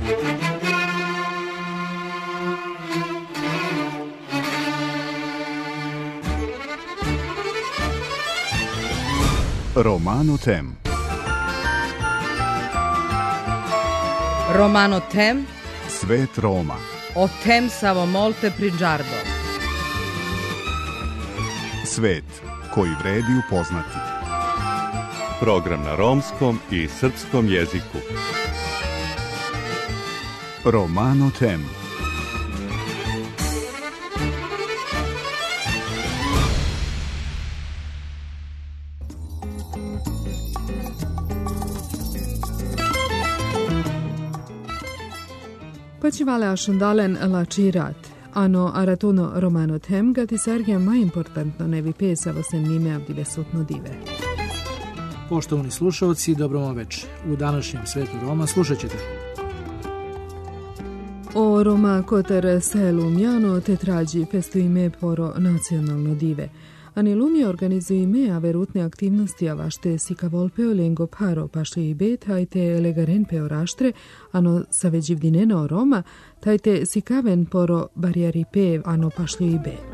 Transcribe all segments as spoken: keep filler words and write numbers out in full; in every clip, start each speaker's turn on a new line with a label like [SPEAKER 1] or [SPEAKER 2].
[SPEAKER 1] Romano Tem.
[SPEAKER 2] Romano Tem.
[SPEAKER 1] Svet Roma.
[SPEAKER 2] O tem samo molte prigiardo.
[SPEAKER 1] Svet koji vredi upoznati.
[SPEAKER 3] Program na romskom i srpskom jeziku.
[SPEAKER 1] Romano Tem.
[SPEAKER 4] Počivale ašundalen lačirat, ano aratono Romano Tem gati Sergija mai importantno ne vi pesavo sem njime avdive sutno dive.
[SPEAKER 5] Poštovani slušalci, dobro vam večer. U današnjem Svetu Roma slušat ćete
[SPEAKER 4] o Roma koter se Lumiano te trađi festu ime poro nacionalno dive. Ani Lumio organizuje ime a verutne aktivnosti avašte si kavolpeo lengo paro pašli i bet, hajte legaren peo raštre, ano saveđivdineno Roma, tajte si kaven poro barijari pe, ano pašli i be.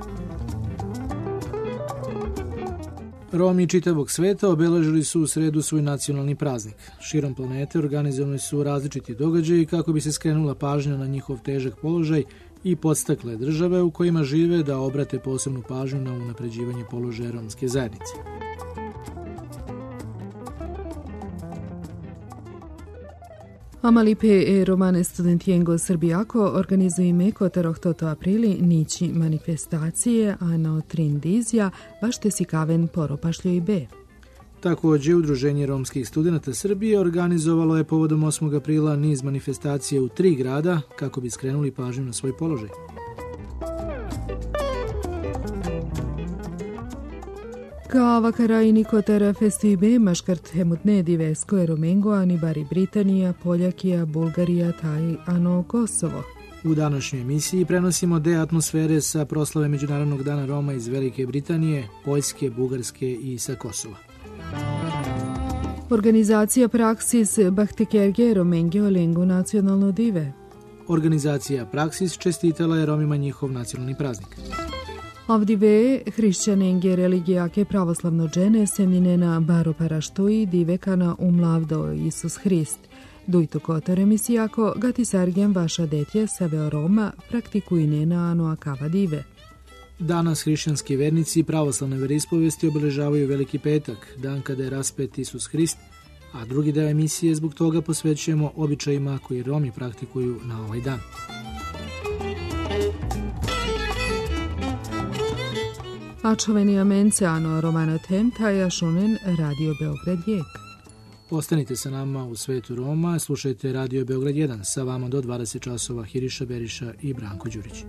[SPEAKER 5] Romi čitavog sveta obeležili su u sredu svoj nacionalni praznik. Širom planete organizovani su različiti događaji kako bi se skrenula pažnja na njihov težak položaj i podstakle države u kojima žive da obrate posebnu pažnju na unapređivanje položaja romske zajednice.
[SPEAKER 4] Amalipe e romane studentijengo Srbijako organizuje ime kotar toto aprili nići manifestacije, a na trindizija bašte si kaven poropašljo i be.
[SPEAKER 5] Također, Udruženje romskih studenata Srbije organizovalo je povodom osmog aprila niz manifestacije u tri grada kako bi skrenuli pažnju na svoj položaj.
[SPEAKER 4] Kao vakara i nikotara festibe maškart hemutne divesko je Romengo, ani bari Britanija, Poljakija, Bulgarija, taj ano Kosovo.
[SPEAKER 5] U današnjoj emisiji prenosimo de atmosfere sa proslave Međunarodnog dana Roma iz Velike Britanije, Poljske, Bugarske i sa Kosova.
[SPEAKER 4] Organizacija Praksis Bahtikerge Romengio Lengo nacionalno dive.
[SPEAKER 5] Organizacija Praksis čestitala je Romima njihov nacionalni praznik.
[SPEAKER 4] Avdive hrišćanenge religijake pravoslavno džene semljinena baro paraštui divekana umlavdo Isus Hrist. Dujto kotor emisijako gati Sergijem vaša detje saveo Roma praktikujnena ano akava dive.
[SPEAKER 5] Danas hrišćanski vernici pravoslavne veroispovesti obeležavaju Veliki petak, dan kada je raspet Isus Hrist, a drugi deo emisije zbog toga posvećujemo običajima koji Romi praktikuju na ovaj dan.
[SPEAKER 4] Ačoveni amence ano Romano Tem taja šunen Radio Beograd Jek.
[SPEAKER 5] Ostanite sa nama u Svetu Roma, slušajte Radio Beograd jedan, sa vama do dvadeset časova Hiriša Beriša i Branko Đurić.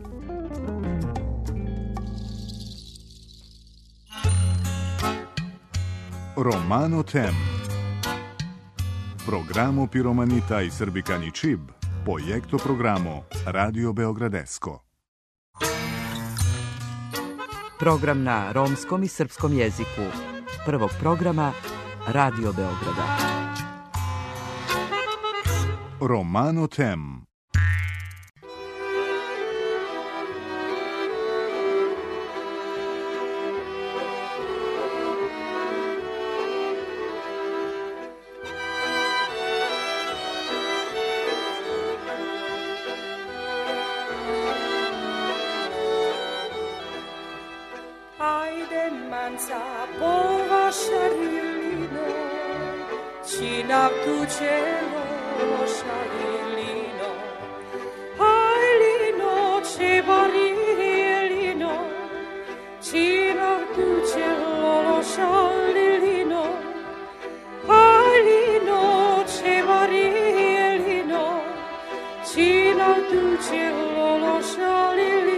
[SPEAKER 1] Romano Tem. Programo Piromanita i Srbikani Čib, projekto programo Radio Beogradesko.
[SPEAKER 6] Program na romskom i srpskom jeziku prvog programa Radio Beograda.
[SPEAKER 1] Romano Tem.
[SPEAKER 7] Cina tu cielo sciaglino, ai lino ce barilino, cina tu cielo sciaglino, ai lino ce barilino, cina tu cielo sciaglino.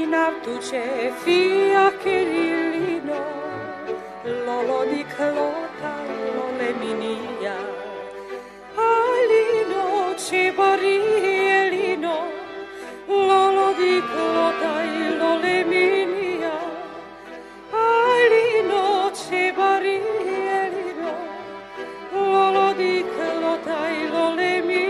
[SPEAKER 7] Navtuce fiacherino, lolo di clota, lole minia, alino cebarielino, lolo di clota, lole minia, alino cebarielino, lolo di clota, lole minia.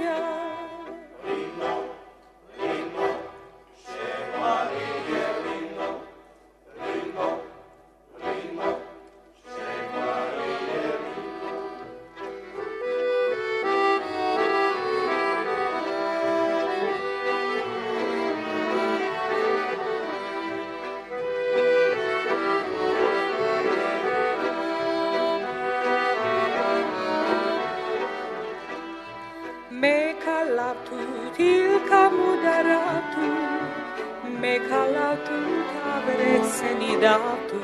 [SPEAKER 7] Me calatut il camudaratu, me calatut avresenidatu,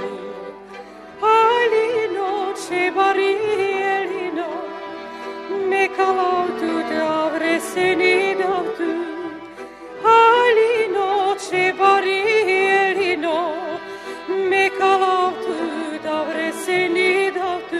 [SPEAKER 7] alino cebarielino, me calatut avresenidatu, alino cebarielino, me calatut avresenidatu.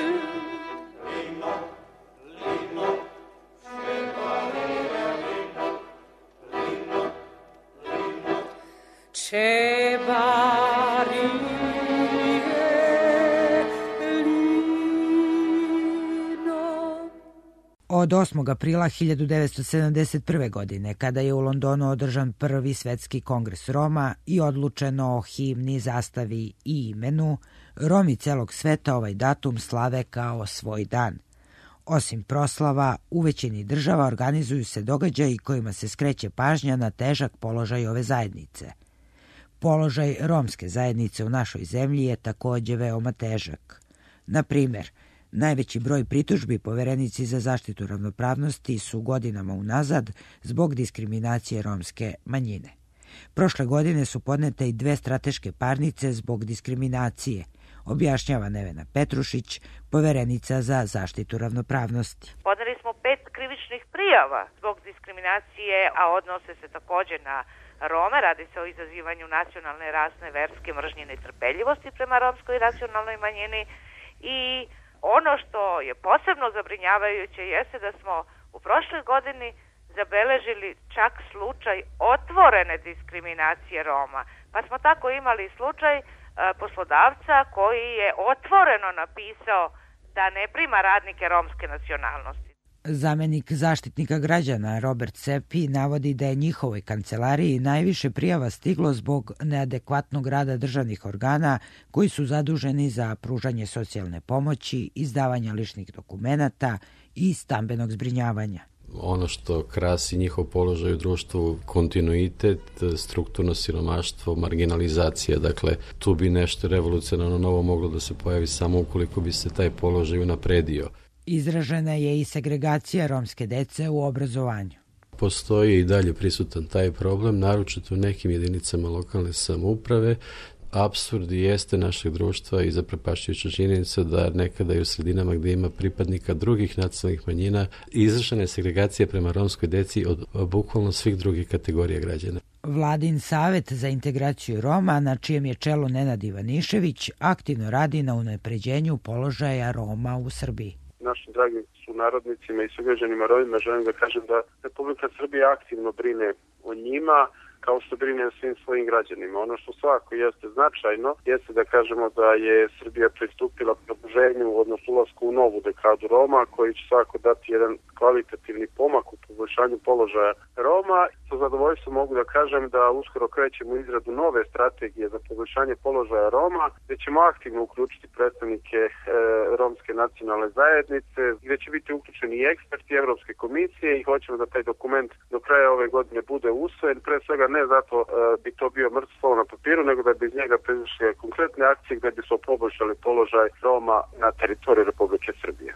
[SPEAKER 8] Od osmog aprila hiljadu devetsto sedamdeset prve. godine, kada je u Londonu održan prvi svetski kongres Roma i odlučeno o himni, zastavi i imenu, Romi celog sveta ovaj datum slave kao svoj dan. Osim proslava, u većini država organizuju se događaji kojima se skreće pažnja na težak položaj ove zajednice. Položaj romske zajednice u našoj zemlji je takođe veoma težak. Na primer, najveći broj pritužbi Poverenici za zaštitu ravnopravnosti su godinama unazad zbog diskriminacije romske manjine. Prošle godine su podnete i dve strateške parnice zbog diskriminacije, objašnjava Nevena Petrušić, Poverenica za zaštitu ravnopravnosti.
[SPEAKER 9] Podneli smo pet krivičnih prijava zbog diskriminacije, a odnose se takođe na Rome. Radi se o izazivanju nacionalne, rasne, verske mržnje i netrpeljivosti prema romskoj nacionalnoj manjini. I ono što je posebno zabrinjavajuće jeste da smo u prošloj godini zabeležili čak slučaj otvorene diskriminacije Roma. Pa smo tako imali slučaj poslodavca koji je otvoreno napisao da ne prima radnike romske nacionalnosti.
[SPEAKER 8] Zamenik zaštitnika građana Robert Sepi navodi da je njihovoj kancelariji najviše prijava stiglo zbog neadekvatnog rada državnih organa koji su zaduženi za pružanje socijalne pomoći, izdavanja ličnih dokumenata i stambenog zbrinjavanja.
[SPEAKER 10] Ono što krasi njihov položaj u društvu, kontinuitet, strukturno siromaštvo, marginalizacija, dakle tu bi nešto revolucionarno novo moglo da se pojavi samo ukoliko bi se taj položaj unapredio.
[SPEAKER 8] Izražena je i segregacija romske dece u obrazovanju.
[SPEAKER 10] Postoji i dalje prisutan taj problem, naročito u nekim jedinicama lokalne samouprave. Apsurd jeste našeg društva i zaprepašćujuća činjenica da nekada i u sredinama gde ima pripadnika drugih nacionalnih manjina izvršena je segregacija prema romskoj deci od bukvalno svih drugih kategorija građana.
[SPEAKER 8] Vladin savet za integraciju Roma, na čijem je čelu Nenad Ivanišević, aktivno radi na unapređenju položaja Roma u Srbiji.
[SPEAKER 11] Našim dragim sunarodnicima i sugrađanima Romima želim da kažem da Republika Srbija aktivno brine o njima, kao što brine o svim svojim građanima. Ono što svakako jeste značajno, jeste da kažemo da je Srbija pristupila produženju, odnosno ulasku u novu dekadu Roma, koji će svakako dati jedan kvalitativni pomak u poboljšanju položaja Roma. Sa zadovoljstvom mogu da kažem da uskoro krećemo u izradu nove strategije za poboljšanje položaja Roma, gde ćemo aktivno uključiti predstavnike e, romske nacionalne zajednice, gde će biti uključeni i eksperti Evropske komisije i hoćemo da taj dokument do kraja ove godine bude usvojen, pre svega ne zato e, bi to bio mrtvo slovo na papiru, nego da bi iz njega proizašle konkretne akcije gde bi se poboljšali položaj Roma na teritoriji Republike Srbije.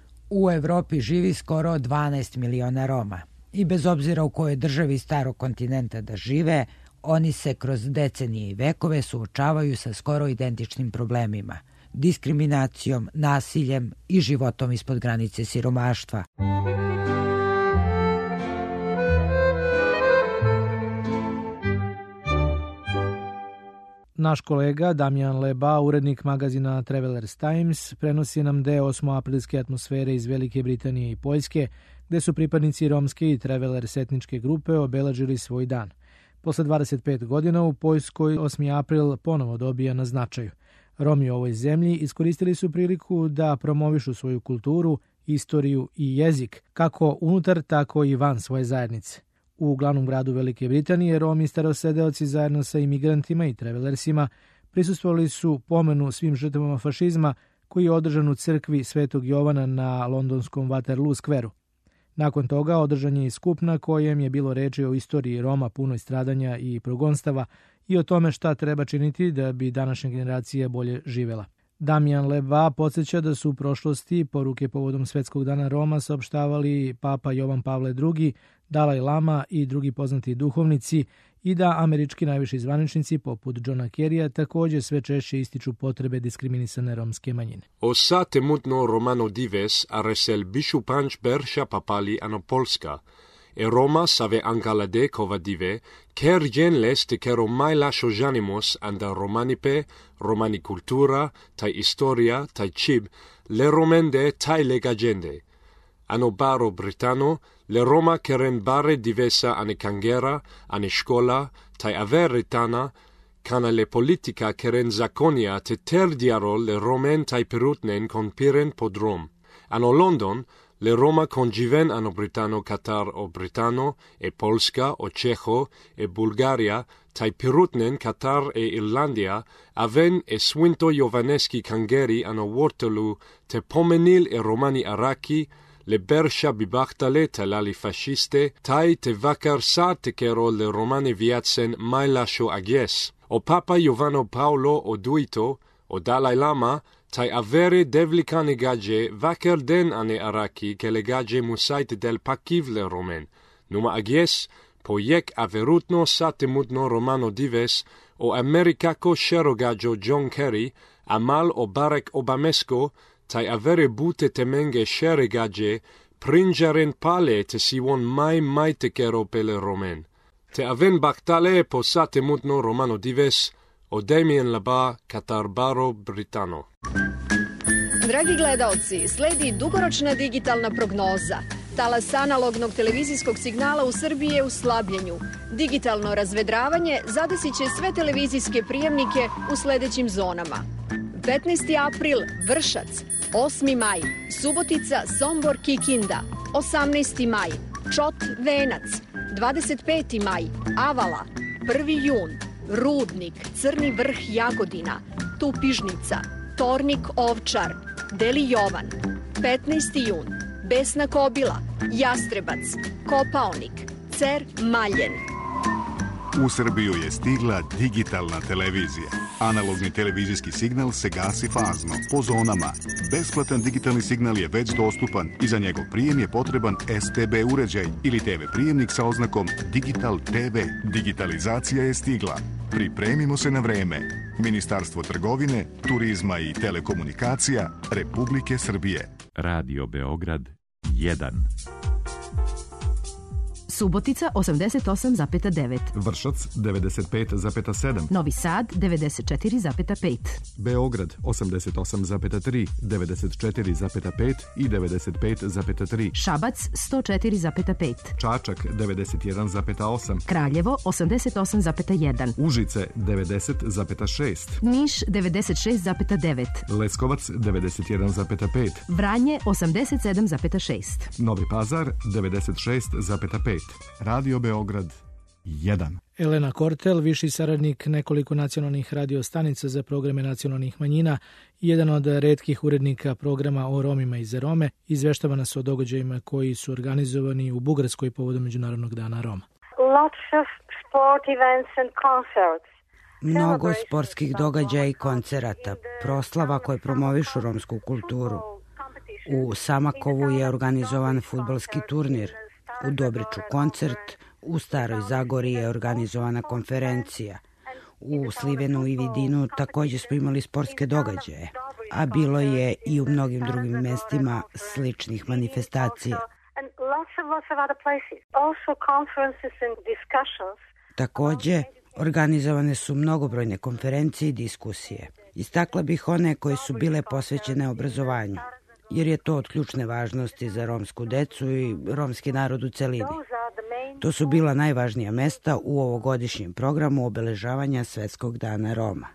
[SPEAKER 8] U Evropi živi skoro dvanaest miliona Roma. I bez obzira u kojoj državi starog kontinenta da žive, oni se kroz decenije i vekove suočavaju sa skoro identičnim problemima, diskriminacijom, nasiljem i životom ispod granice siromaštva.
[SPEAKER 5] Naš kolega Damjan Leba, urednik magazina Travelers Times, prenosi nam deo osmoaprilske atmosfere iz Velike Britanije i Poljske, gde su pripadnici romske i Travelers etničke grupe obeležili svoj dan. Posle dvadeset pet godina u Poljskoj osmi april ponovo dobija na značaju. Romi u ovoj zemlji iskoristili su priliku da promovišu svoju kulturu, istoriju i jezik, kako unutar, tako i van svoje zajednice. U glavnom gradu Velike Britanije Romi i starosedeoci zajedno sa imigrantima i travelersima prisustvovali su pomenu svim žrtvama fašizma koji je održan u crkvi Svetog Jovana na londonskom Waterloo skveru. Nakon toga održan je i skup na kojem je bilo reči o istoriji Roma punoj stradanja i progonstava i o tome šta treba činiti da bi današnja generacija bolje živela. Damjan Leba podsjeća da su u prošlosti poruke povodom Svetskog dana Roma saopštavali Papa Jovan Pavle drugi, Dalaj Lama i drugi poznati duhovnici i da američki najviši zvaničnici poput Johna Kerrya također sve češće ističu potrebe diskriminisane romske manjine.
[SPEAKER 12] Osa temutno Romano dives aresel bishu panch bersha papali ano Polska. E Roma save angalade kova dive, ker gen leste kero mai lascio janimos anda romanipe, romani cultura, tai historia, tai cib, le romende tai legagende. Ano baro Britano, le Roma keren bare divesa ane kangera, ane škola, tai aver ritana, kana le politica keren zakonia te terdiaro le romen tai perutnen conpiren pod Rom. Ano London, le Roma congiven ano Britano Katar o Britano, e Polska o Čeho, e Bulgaria, tai perutnen Katar e Irlandia, aven e swinto Jovaneski kangeri ano Waterloo, te pomenil e Romani Araki, le bersha bibachtale talali fasciste, tai te vakar sa te kero le Romani viatsen mai lascio agies. O Papa Giovanni Paolo o Duito, o Dalai Lama, tai avere devlicane gage vakar den ane Araki che le gage musaite del pakiv le Romen. Numa agies, pojek averutno sa temutno Romano dives, o Americako sherogaggio John Kerry, amal o Barack Obamesco, tai avere bute temenge sheregage, pringeren pale te siwon mai mai te kero pele Romen. Te aven baktale po sa temutno Romano dives, o Damien Laba, Katarbaro Britano.
[SPEAKER 13] Dragi gledaoci, sledi dugoročna digitalna prognoza. Talas analognog televizijskog signala u Srbiji je u slabljenju. Digitalno razvedravanje zadesit će sve televizijske prijemnike u sledećim zonama. petnaesti april, Vršac. osmi maj, Subotica, Sombor, Kikinda. osamnaesti maj, Čot, Venac. dvadeset peti maj, Avala. prvi jun, Rudnik, Crni Vrh, Jagodina. Tupižnica, Tornik, Ovčar. Deli Jovan. petnaesti jun, Besna Kobila, Jastrebac, Kopaonik, Cer, Maljen.
[SPEAKER 1] U Srbiju je stigla digitalna televizija. Analogni televizijski signal se gasi fazno, po zonama. Besplatan digitalni signal je već dostupan i za njegov prijem je potreban S T B uređaj ili T V prijemnik sa oznakom Digital T V. Digitalizacija je stigla. Pripremimo se na vreme. Ministarstvo trgovine, turizma i telekomunikacija Republike Srbije.
[SPEAKER 3] Radio Beograd jedan.
[SPEAKER 14] Subotica osamdeset osam zarez devet.
[SPEAKER 15] Vršac devedeset pet zarez sedam.
[SPEAKER 14] Novi Sad devedeset četiri zarez pet.
[SPEAKER 15] Beograd osamdeset osam zarez tri, devedeset četiri zarez pet i devedeset pet zarez tri.
[SPEAKER 14] Šabac sto četiri zarez pet.
[SPEAKER 15] Čačak devedeset jedan zarez osam.
[SPEAKER 14] Kraljevo osamdeset osam zarez jedan.
[SPEAKER 15] Užice devedeset zarez šest.
[SPEAKER 14] Niš devedeset šest zarez devet.
[SPEAKER 15] Leskovac devedeset jedan zarez pet.
[SPEAKER 14] Vranje osamdeset sedam zarez šest.
[SPEAKER 15] Novi Pazar devedeset šest zarez pet. Radio Beograd jedan.
[SPEAKER 5] Elena Kortel, viši saradnik nekoliko nacionalnih radiostanica za programe nacionalnih manjina i jedan od retkih urednika programa o Romima i za Rome, izveštava nas o događajima koji su organizovani u Bugarskoj povodom Međunarodnog dana Roma.
[SPEAKER 16] Lots of sport events and concerts.
[SPEAKER 8] Mnogo sportskih događaja i koncerata, proslava koje promovišu romsku kulturu. U Samakovu je organizovan fudbalski turnir, u Dobriču koncert, u Staroj Zagori je organizovana konferencija. U Slivenu i Vidinu također smo imali sportske događaje, a bilo je i u mnogim drugim mestima sličnih manifestacija. Također, Organizovane su mnogobrojne konferencije i diskusije. Istakla bih one koje su bile posvećene obrazovanju, jer je to od ključne važnosti za romsku decu i romski narod u celini. To su bila najvažnija mesta u ovogodišnjem programu obeležavanja Svetskog dana Roma.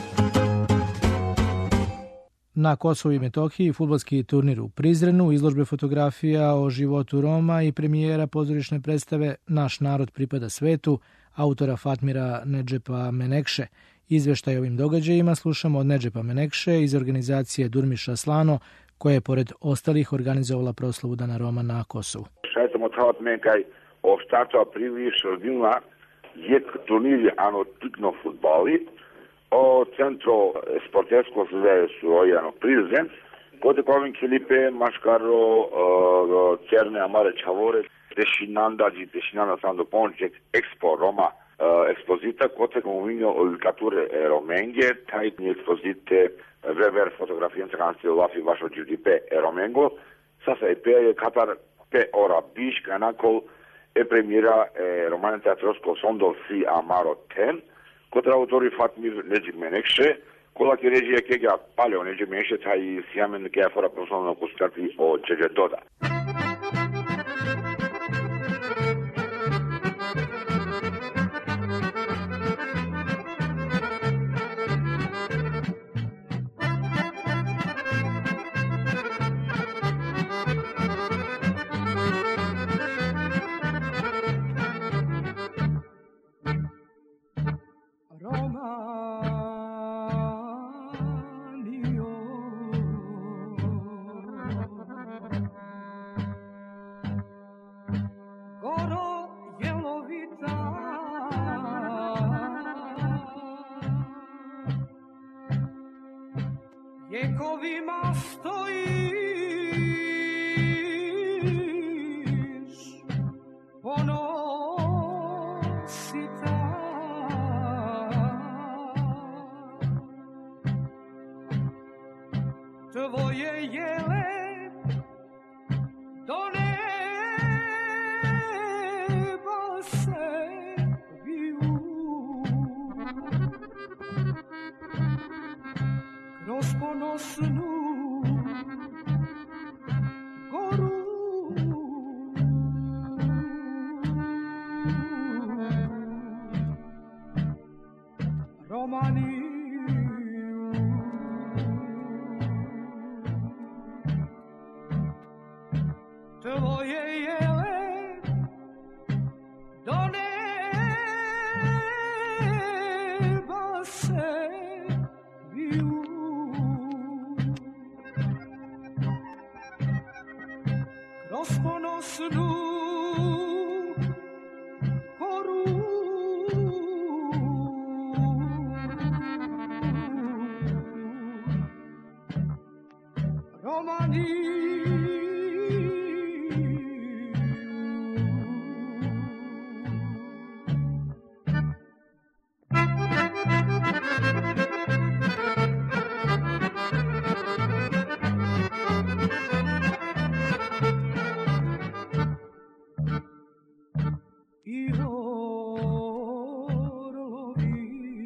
[SPEAKER 5] Na Kosovu i Metohiji fudbalski turnir u Prizrenu, izložbe fotografija o životu Roma i premijera pozorišne predstave Naš narod pripada svetu, autora Fatmira Nedžepa Menekše. Izveštaj o ovim događajima slušamo od Nedžepa Menekše iz organizacije Durmiša Slano, koja je pored ostalih organizovala proslavu Dana Roma na Kosovu.
[SPEAKER 17] Sajtamo tavat nekaj o starta priliš rodilna jek turnir ano tikno futbali, o centro sportevsko se surojano Prizren, kod kovin Kilipe, Maškaro, Cerne, Amare, Čavore, Deșinanda, Deșinanda Sando Ponček, Expo Roma, ekspozita, kote komunio likature romenge, taj ekspozite vever fotografijenca kanske lafi vašo Giudipe Romengo, sasa e pe je Katar pe ora biš kanakol e premiera romane teatrosko Sondol si Amaro ten, kotre autori Fatmir Nedžep Menekše, kola ki režija kega paleo Nedžep Menekše, taj sjamen kega fora proslovno kuskati o Džeđe Doda.
[SPEAKER 7] Vjekovima stojiš, ponosita, tvoje jele do neba se viju. Kroz ponosnu goru Romaniju, tvoje jele do neba se viju. Kroz ponosnu koru Romaniju. I orlovi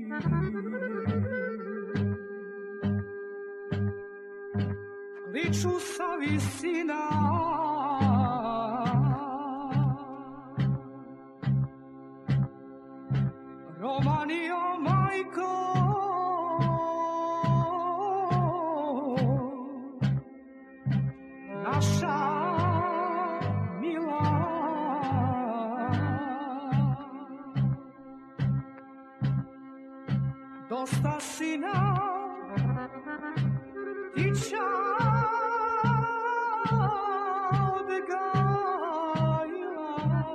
[SPEAKER 7] kliču sa visina, Romanio majko, naša mila. Dosta si nam tiča odgajila,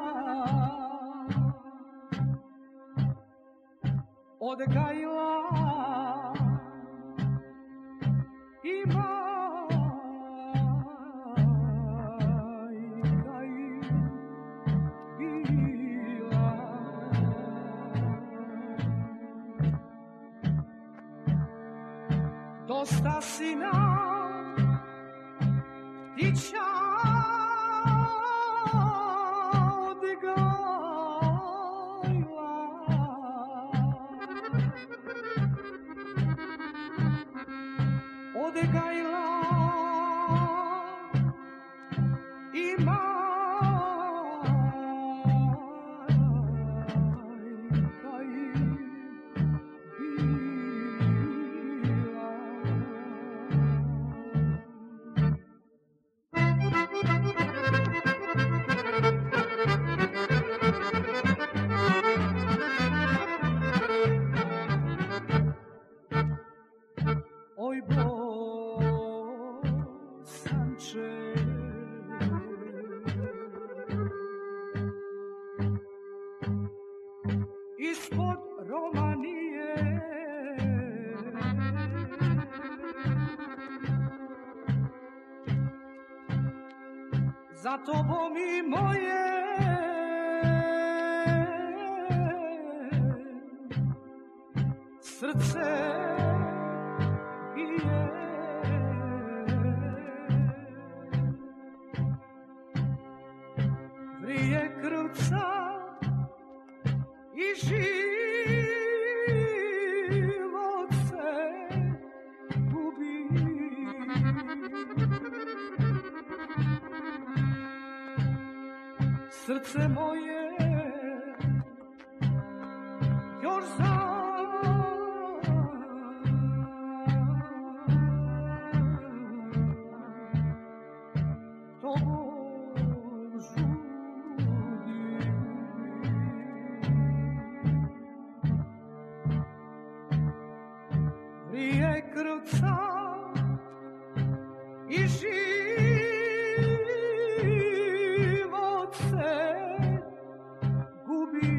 [SPEAKER 7] odgajila i majka i bila. Dosta si nam tiča odgajila, odegajla i majka im oj bosanče ispod Romanije za tobom i moje srce bije. Vrije krvca i život se gubi. Srce moje još za tobom žudi. Vrije krvca i život se gubi.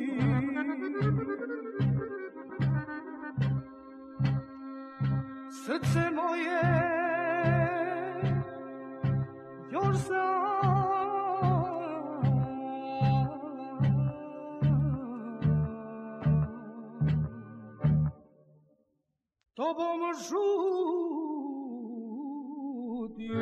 [SPEAKER 7] Srce moje još za tobom žudi.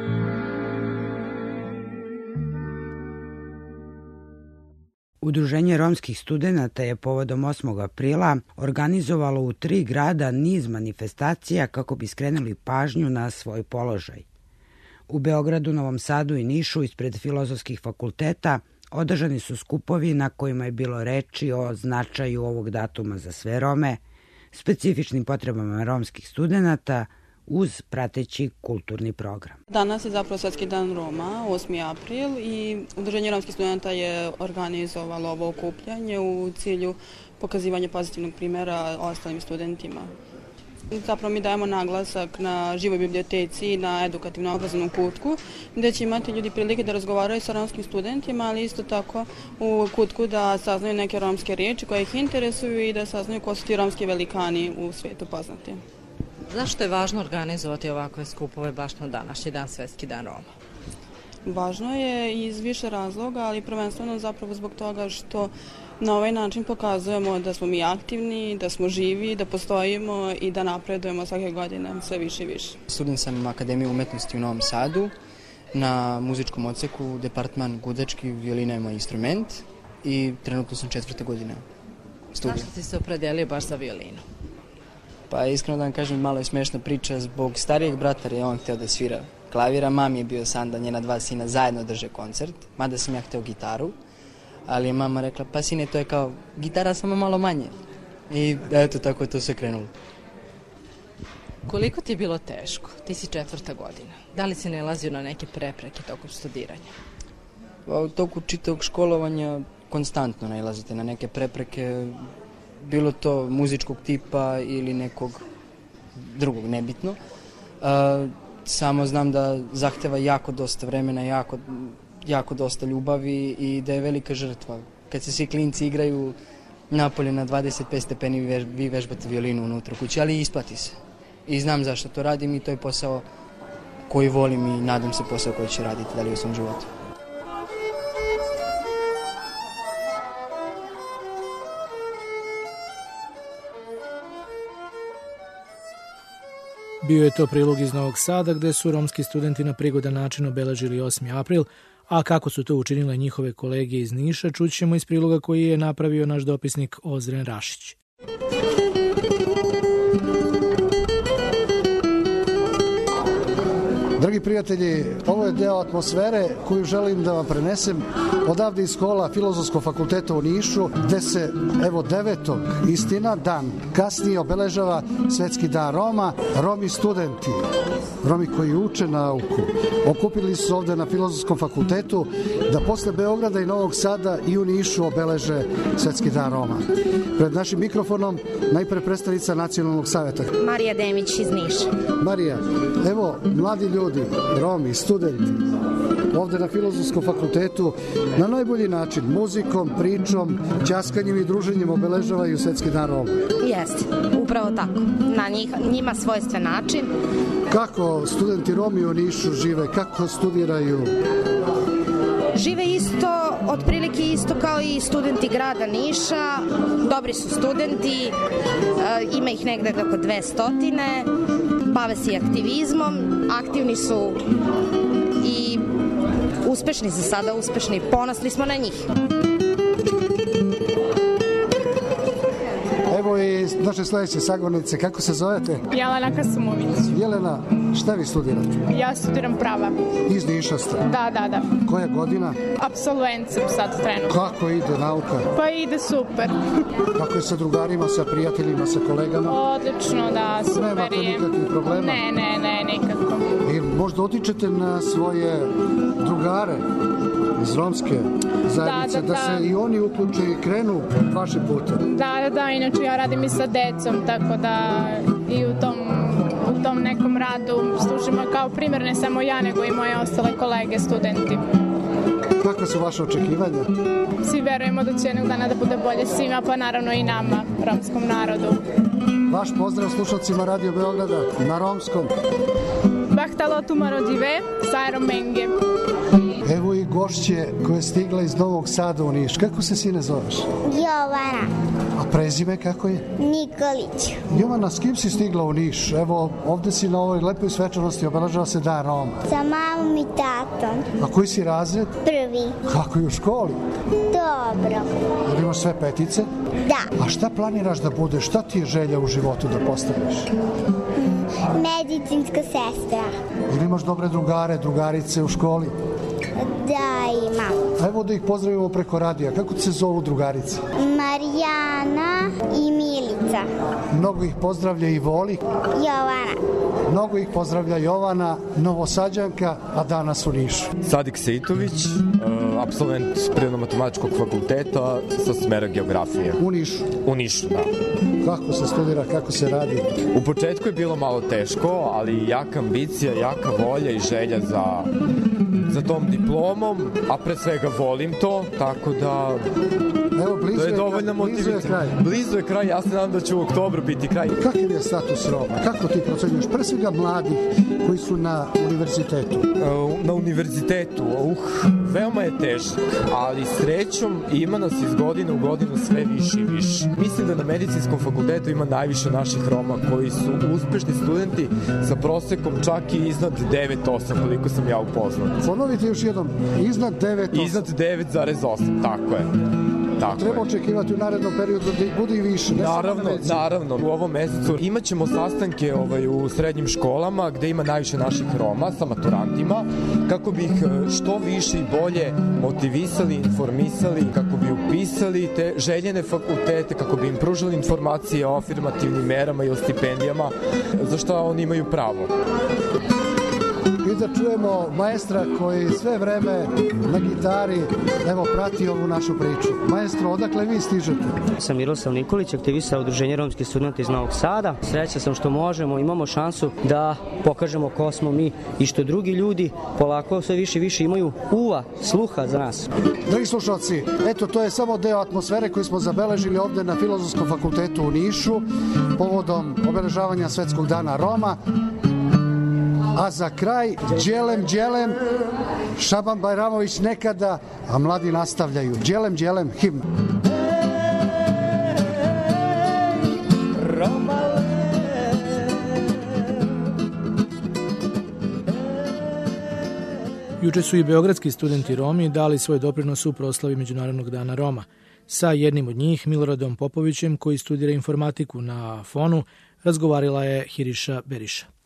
[SPEAKER 8] Udruženje romskih studenata je povodom osmog aprila organizovalo u tri grada niz manifestacija kako bi skrenuli pažnju na svoj položaj. U Beogradu, Novom Sadu i Nišu ispred filozofskih fakulteta održani su skupovi na kojima je bilo reči o značaju ovog datuma za sve Rome, specifičnim potrebama romskih studenata uz prateći kulturni program.
[SPEAKER 18] Danas je zapravo Svetski dan Roma, osmi april, i Udruženje romskih studenta je organizovalo ovo okupljanje u cilju pokazivanja pozitivnog primjera ostalim studentima. Zapravo mi dajemo naglasak na živoj biblioteci i na edukativno obrazovnom kutku, gde će imati ljudi prilike da razgovaraju sa romskim studentima, ali isto tako u kutku da saznaju neke romske riječi koje ih interesuju i da saznaju ko su ti romski velikani u svijetu poznati.
[SPEAKER 2] Zašto je važno organizovati ovakve skupove baš na današnji dan, Svetski dan Roma?
[SPEAKER 18] Važno je iz više razloga, ali prvenstveno zapravo zbog toga što na ovaj način pokazujemo da smo mi aktivni, da smo živi, da postojimo i da napredujemo svake godine sve više i više.
[SPEAKER 19] Student sam Akademije umetnosti u Novom Sadu, na muzičkom odseku, departman gudački, violina je moj instrument i trenutno sam četvrte godine studija.
[SPEAKER 2] Zašto ti se opredelio baš za violinu?
[SPEAKER 19] Pa iskreno da vam kažem, malo je smešna priča, zbog starijeg brata je on hteo da svira klavira, mami je bio san da njena dva sina zajedno drže koncert, mada sam ja hteo gitaru, ali je mama rekla, pa sine, to je kao gitara samo malo manje. I eto, tako je to sve krenulo.
[SPEAKER 2] Koliko ti je bilo teško? Ti si četvrta godina. Da li si nalazio na neke prepreke tokom studiranja?
[SPEAKER 19] Pa, u toku čitavog školovanja konstantno nailazite na neke prepreke, bilo to muzičkog tipa ili nekog drugog, nebitno. Uh, samo znam da zahteva jako dosta vremena, jako, jako dosta ljubavi i da je velika žrtva. Kad se svi klinci igraju napolje na dvadeset pet stepeni, vi, vi vežbate violinu unutra kući, ali isplati se. I znam zašto to radim i to je posao koji volim i nadam se posao koji ću raditi dalje u svom životu.
[SPEAKER 5] Bio je to prilog iz Novog Sada gde su romski studenti na prigodan način obeležili osmi april, a kako su to učinile njihove kolege iz Niša, čućemo iz priloga koji je napravio naš dopisnik Ozren Rašić.
[SPEAKER 20] Dragi prijatelji, ovo je deo atmosfere koju želim da vam prenesem odavde iz škola Filozofskog fakulteta u Nišu, gde se, evo, devetog istina, dan kasnije obeležava Svetski dan Roma. Romi studenti, Romi koji uče nauku, okupili su ovde na Filozofskom fakultetu da posle Beograda i Novog Sada i u Nišu obeleže Svetski dan Roma. Pred našim mikrofonom najpre predstavnica Nacionalnog saveta.
[SPEAKER 21] Marija Demić iz Niša.
[SPEAKER 20] Marija, evo, mladi ljudi, Romi, studenti, ovde na Filozofskom fakultetu na najbolji način, muzikom, pričom, ćaskanjem i druženjem obeležavaju Svetski dan Roma.
[SPEAKER 21] Jeste, upravo tako. Na njih, njima svojstven način.
[SPEAKER 20] Kako studenti Romi u Nišu žive, kako studiraju?
[SPEAKER 21] Žive isto, otprilike isto kao i studenti grada Niša. Dobri su studenti, ima ih negde oko dve stotine, bave se i aktivizmom, aktivni su i uspešni za sada, uspešni. Ponosni smo na njih.
[SPEAKER 20] Evo i naše sledeće sagovornice, kako se zovete?
[SPEAKER 22] Jelena Kasumović.
[SPEAKER 20] Jelena, šta vi studirate?
[SPEAKER 22] Ja studiram prava.
[SPEAKER 20] Iz Niša ste?
[SPEAKER 22] Da, da, da.
[SPEAKER 20] Koja godina?
[SPEAKER 22] Apsolvent sam sad trenutno.
[SPEAKER 20] Kako ide nauka?
[SPEAKER 22] Pa ide super.
[SPEAKER 20] Kako je sa drugarima, sa prijateljima, sa kolegama?
[SPEAKER 22] Odlično, da, super je.
[SPEAKER 20] Nema to nikakvih problema?
[SPEAKER 22] Ne, ne, ne, nikako.
[SPEAKER 20] I možda otičete na svoje drugare iz romske zajednice, da, da, da. da se i oni uključe i krenu vaše pute?
[SPEAKER 22] Da, da, da, inače ja radim i sa decom, tako da i u tom, u tom nekom radu služimo kao primjer, ne samo ja, nego i moje ostale kolege, studenti.
[SPEAKER 20] Kakve su vaše očekivanja?
[SPEAKER 22] Svi verujemo da će jednog dana da bude bolje svima, pa naravno i nama, romskom narodu.
[SPEAKER 20] Vaš pozdrav slušalcima Radio Beograda na romskom.
[SPEAKER 22] Bahtalotu Marodive, Sajrom Menge.
[SPEAKER 20] Evo i gošće koja je stigla iz Novog Sada u Niš. Kako se sine zoveš?
[SPEAKER 23] Jovana.
[SPEAKER 20] A prezime kako je?
[SPEAKER 23] Nikolić.
[SPEAKER 20] Jovana, s kim si stigla u Niš? Evo, ovde si na ovoj lepoj svečanosti obeležava se dan Roma.
[SPEAKER 23] Sa mamom i tatom.
[SPEAKER 20] A koji si razred?
[SPEAKER 23] Prvi.
[SPEAKER 20] Kako je u školi?
[SPEAKER 23] Dobro.
[SPEAKER 20] Jel imaš sve petice?
[SPEAKER 23] Da.
[SPEAKER 20] A šta planiraš da budeš? Šta ti je želja u životu da postaneš?
[SPEAKER 23] Medicinska sestra.
[SPEAKER 20] Ili imaš dobre drugare, drugarice u školi?
[SPEAKER 23] Da, imam.
[SPEAKER 20] Evo da ih pozdravimo preko radija. Kako se zovu drugarice?
[SPEAKER 23] Marijana i Milica.
[SPEAKER 20] Mnogo ih pozdravlja i voli.
[SPEAKER 23] Jovana.
[SPEAKER 20] Mnogo ih pozdravlja Jovana, Novosađanka, a danas u Nišu.
[SPEAKER 24] Sadik Sejtović, uh, apsolvent Prirodno-matematičkog fakulteta sa smera geografije.
[SPEAKER 20] U Nišu?
[SPEAKER 24] U Nišu, da.
[SPEAKER 20] Kako se studira, kako se radi?
[SPEAKER 24] U početku je bilo malo teško, ali jaka ambicija, jaka volja i želja za, za tom diplomom, a pre svega volim to, tako da...
[SPEAKER 20] Evo, blizu,
[SPEAKER 24] je,
[SPEAKER 20] je, blizu je kraj.
[SPEAKER 24] Blizu je kraj, ja se nadam da će u oktobru biti kraj.
[SPEAKER 20] Kakav je status Roma? Kako ti procenjuješ? Pre svega mladih koji su na univerzitetu.
[SPEAKER 24] Na univerzitetu, uh, veoma je teško, ali srećom ima nas iz godine u godinu sve više i više. Mislim da na medicinskom fakultetu ima najviše naših Roma koji su uspešni studenti sa prosekom čak i iznad devet zarez osam, koliko sam ja upoznat.
[SPEAKER 20] Ponovite još jednom, iznad devet zarez osam?
[SPEAKER 24] Iznad devet zarez osam, tako je. Tako
[SPEAKER 20] Treba
[SPEAKER 24] je.
[SPEAKER 20] očekivati u narednom periodu da ih bude i više.
[SPEAKER 24] Naravno, naravno. U ovom mesecu imat ćemo sastanke ovaj, u srednjim školama gde ima najviše naših Roma sa maturantima, kako bi ih što više i bolje motivisali, informisali, kako bi upisali te željene fakultete, kako bi im pružili informacije o afirmativnim merama i o stipendijama, za što oni imaju pravo.
[SPEAKER 20] I da čujemo maestra koji sve vreme na gitari evo prati ovu našu priču. Maestro, odakle vi stižete?
[SPEAKER 25] Sam Miroslav Nikolić, aktivista Udruženja romskih studenta iz Novog Sada. Sreća sam što možemo, imamo šansu da pokažemo ko smo mi i što drugi ljudi polako sve više i više imaju uva, sluha za nas.
[SPEAKER 20] Dragi slušalci, eto to je samo deo atmosfere koju smo zabeležili ovde na Filozofskom fakultetu u Nišu povodom obeležavanja Svetskog dana Roma. A za kraj, Đelem, Đelem, Šaban Bajramović nekada, a mladi nastavljaju. Đelem, Đelem, himn.
[SPEAKER 5] Juče su i beogradski studenti Romi dali svoj doprinos u proslavi Međunarodnog dana Roma. Sa jednim od njih, Miloradom Popovićem, koji studira informatiku na Fonu, razgovarila je Hiriša Beriša.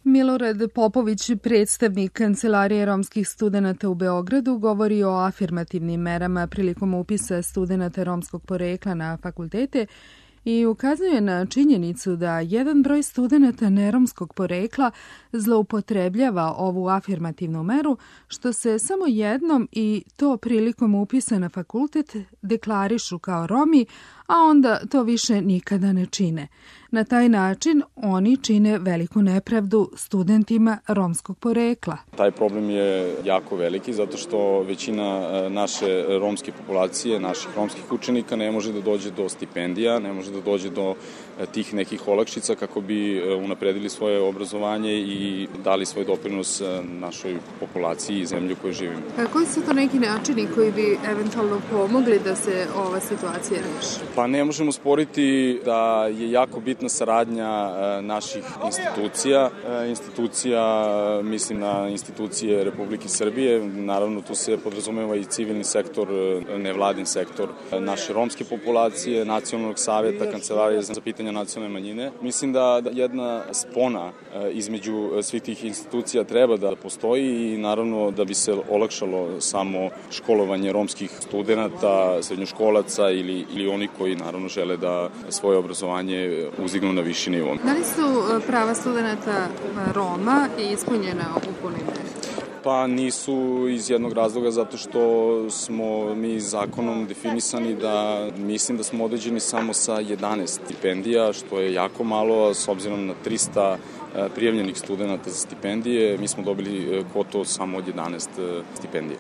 [SPEAKER 4] Milorad Popović, predstavnik Kancelarije romskih studenata u Beogradu, govori o afirmativnim merama prilikom upisa studenata romskog porekla na fakultete i ukazuje na činjenicu da jedan broj studenata neromskog porekla zloupotrebljava ovu afirmativnu meru, što se samo jednom i to prilikom upisa na fakultet deklarišu kao Romi, a onda to više nikada ne čine. Na taj način oni čine veliku nepravdu studentima romskog porekla.
[SPEAKER 6] Taj problem je jako veliki zato što većina naše romske populacije, naših romskih učenika ne može da dođe do stipendija, ne može da dođe do tih nekih olakšica kako bi unapredili svoje obrazovanje i dali svoj doprinos našoj populaciji i zemlji u kojoj živimo.
[SPEAKER 4] A koji su to neki načini koji bi eventualno pomogli da se ova situacija reši?
[SPEAKER 6] Pa ne možemo sporiti da je jako bitna saradnja naših institucija. Institucija, mislim na institucije Republike Srbije, naravno tu se podrazumeva i civilni sektor, nevladin sektor naše romske populacije, Nacionalnog savjeta, Kancelarije za pitanja nacionalne manjine. Mislim da jedna spona između svih tih institucija treba da postoji i naravno da bi se olakšalo samo školovanje romskih studenata, srednjoškolaca ili, ili oni koji naravno žele da svoje obrazovanje uzdignu na viši nivo.
[SPEAKER 4] Da li su prava studenata Roma ispunjena u punoj meri?
[SPEAKER 6] Pa nisu iz jednog razloga zato što smo mi zakonom definisani da mislim da smo određeni samo sa jedanaest stipendija, što je jako malo, s obzirom na trista prijavljenih studenata za stipendije, mi smo dobili kvotu samo od jedanaest stipendija.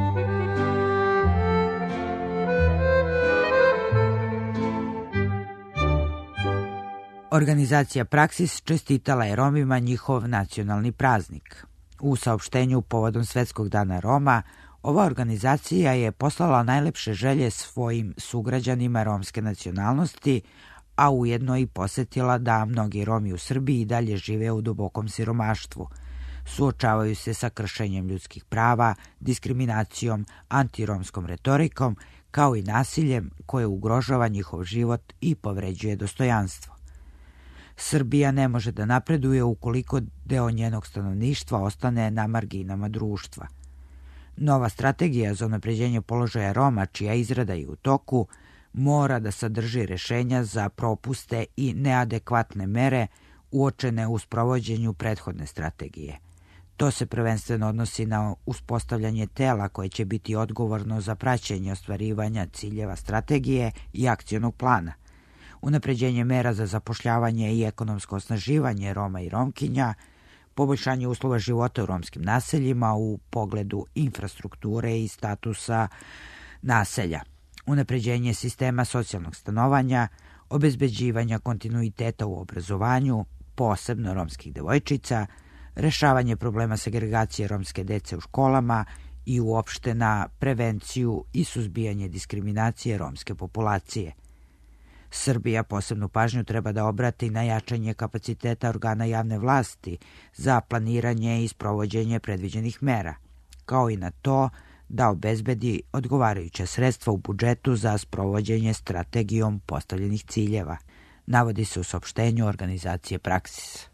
[SPEAKER 8] Organizacija Praksis čestitala je Romima njihov nacionalni praznik. U saopštenju povodom Svetskog dana Roma, ova organizacija je poslala najlepše želje svojim sugrađanima romske nacionalnosti, a ujedno i posetila da mnogi Romi u Srbiji dalje žive u dubokom siromaštvu. Suočavaju se sa kršenjem ljudskih prava, diskriminacijom, antiromskom retorikom, kao i nasiljem koje ugrožava njihov život i povređuje dostojanstvo. Srbija ne može da napreduje ukoliko deo njenog stanovništva ostane na marginama društva. Nova strategija za unapređenje položaja Roma, čija izrada je u toku, mora da sadrži rešenja za propuste i neadekvatne mere uočene u sprovođenju prethodne strategije. To se prvenstveno odnosi na uspostavljanje tela koje će biti odgovorno za praćenje ostvarivanja ciljeva strategije i akcionog plana, unapređenje mera za zapošljavanje i ekonomsko osnaživanje Roma i Romkinja, poboljšanje uslova života u romskim naseljima u pogledu infrastrukture i statusa naselja, unapređenje sistema socijalnog stanovanja, obezbeđivanja kontinuiteta u obrazovanju, posebno romskih devojčica, rešavanje problema segregacije romske dece u školama i uopšte na prevenciju i suzbijanje diskriminacije romske populacije. Srbija posebnu pažnju treba da obrati na jačanje kapaciteta organa javne vlasti za planiranje i sprovođenje predviđenih mera, kao i na to da obezbedi odgovarajuća sredstva u budžetu za sprovođenje strategijom postavljenih ciljeva, navodi se u saopštenju organizacije Praksis.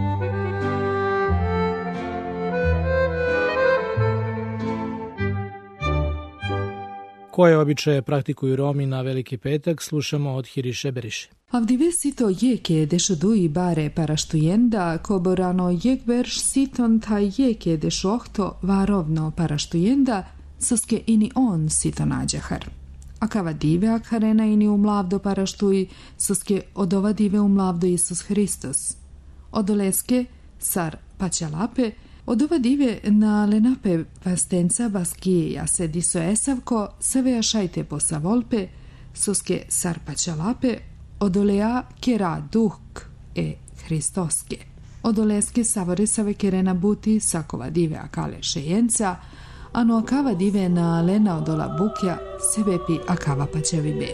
[SPEAKER 5] Koje običaje praktikuju Romi na Veliki petak, slušamo od Hiriše Beriše.
[SPEAKER 4] Avdive sito jeke dešodui bare paraštujenda, koborano jekberš siton taj jeke dešohto varovno paraštujenda, soske ini on sito nađahar. Akava dive akharena ini umlavdo paraštuji, soske odova dive umlavdo Isus Hristos. Odoleske, sar paćalape, od ova dive na lenape vastenca baskijeja se diso esavko, savea šajte posa volpe, soske sarpaća lape, odolea kera duhk e hristoske. Odoleske savore save kerena buti sakova dive akale šejenca, ano akava dive na lena odola bukja sebepi akava paćevi be.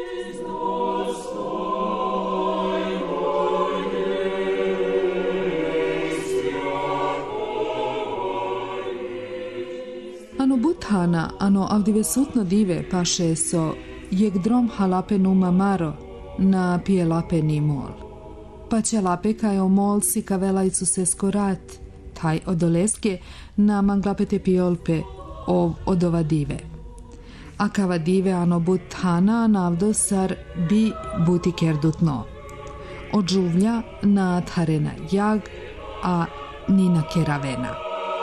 [SPEAKER 4] Ano buthana, ano avdive sutno dive paše so jek drom halape numa maro na pije lape ni mol. pa će lapeka je omolsi kavelajcu se skorat, taj odoleske na manglapete piolpe ov odova dive. A kava dive ano but hana navdosar bi buti kerdutno. Od žuvlja na tharena jag, a ni na keravena.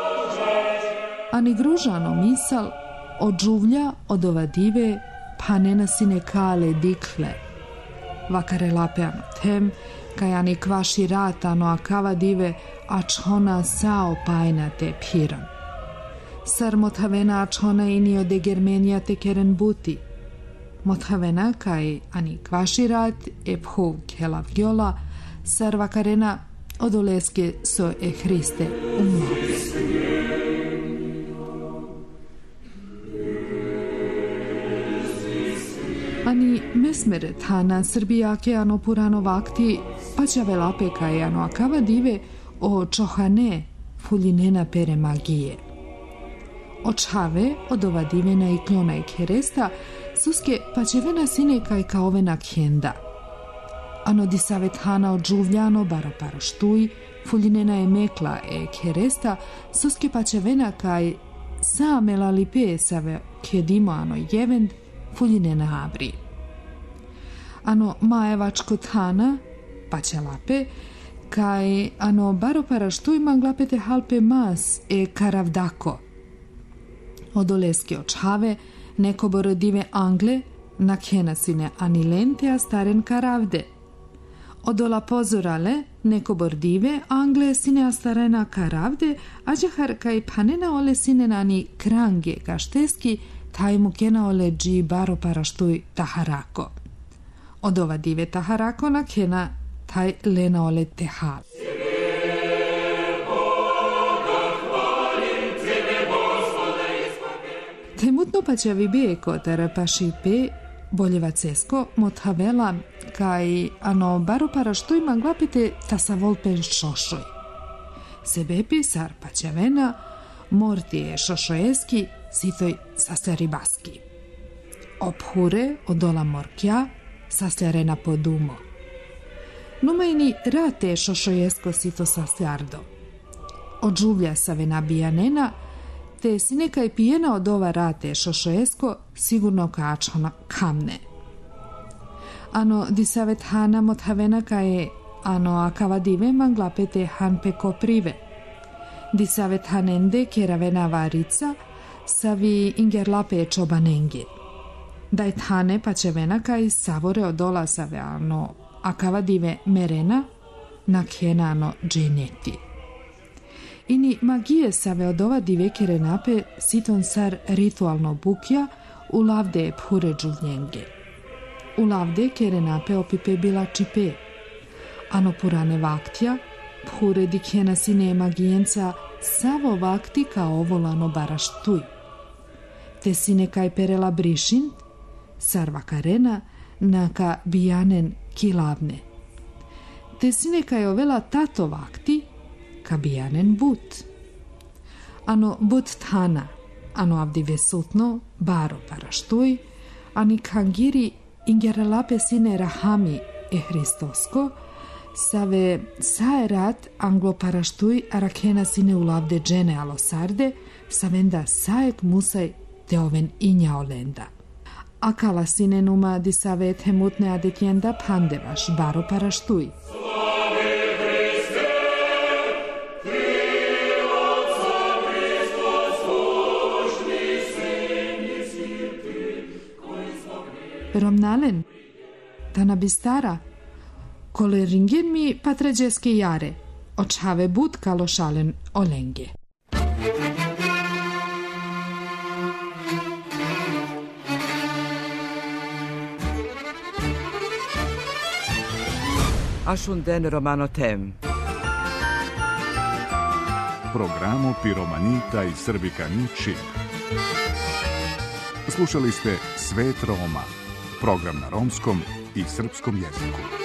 [SPEAKER 4] A ni gružano misal od žuvlja od ova dive pa ne na sine kale dikle. Vakare lape ano tem, kaj ani kvaši rat ano a kava dive a čona sao pajna te piran. Sar mothavena a čona ini ode germenja te keren buti. Mothavena kaj ani kvaši rat e phuv kelav gjola, sar vakarena odoleske so e Hriste umlove. Ani mesmere thana Srbijake ano purano vakti pačave lape kaj ano akava dive o čohane fullinena pere magije. Očave od ova divena i kljona i keresta suske pačevena sine kaj kaovena kjenda. Ano di savet hana od žuvljano baro paro štuj, fullinena je mekla e keresta suske pačevena kaj samela lipe save kjedimo ano jevend fullinena avri. Ano maevačko thana pače lape kaj ano baro para štuj manglapete halpe mas e karavdako. Odoleske očave neko borodive angle na kjenasine anilente a staren karavde. Odola pozorale neko bordive angle sine a starena karavde a džahar kaj panena ole sine nani krange kašteski taj mu kena ole dži baro para štuj taharako. Od ova dive taharako na kena taj lena ole tehal. Temutno pačavi be kotara paši pe boljeva cesko mothavela kaj ano baro para štuj manglapite tasavolpe šošoj. Sebepi sar pačavena mortije šošojeski sitoj sasteribaski. Ophure odola morkja sasjarena podumo. Numajni rate šošojesko sito sasjardo. Od žuvlja savena bijanena te si nekaj pijena od ova rate šošojesko sigurno kačona kamne. Ano di savet hana mothavena kaje ano akava dive manglapete hanpe koprive. Di savet hanende keravena varica savi ingerlape čobanenge. Daj thane pačevena kaj savore odola save ano akava dive merena na kjena ano dženeti. Ini magije save od ova dive kerenape siton sar ritualno bukja u lavde phure džuvljenge. U lavde kerenape opipe bila čipe. Ano purane vaktja, phure di kjena sine magijenca savo vakti kao ovolano baraštuj. Te sine kaj perela brišin, sar vakarena naka bijanen kilavne. Te sine kaj ovela tato vakti, ka bijanen but. Ano but thana, ano avdi vesutno, baro paraštuj, ani kangiri ingeralape sine rahami e Hristosko, save saerat anglo paraštuj arakena sine ulavde džene alosarde, savenda saek musaj te oven inja olenda. Akala sine numa di save temutne adetjenda pandevaš baro paraštuj. Romnalen, tana bistara, kole ringen mi patređeske jare, očave bud kalošalen olenge.
[SPEAKER 9] Ashunden romano tem.
[SPEAKER 1] Programo Piromanita i Srbika Niči. Slušali ste Svet Roma, program na romskom i srpskom jeziku.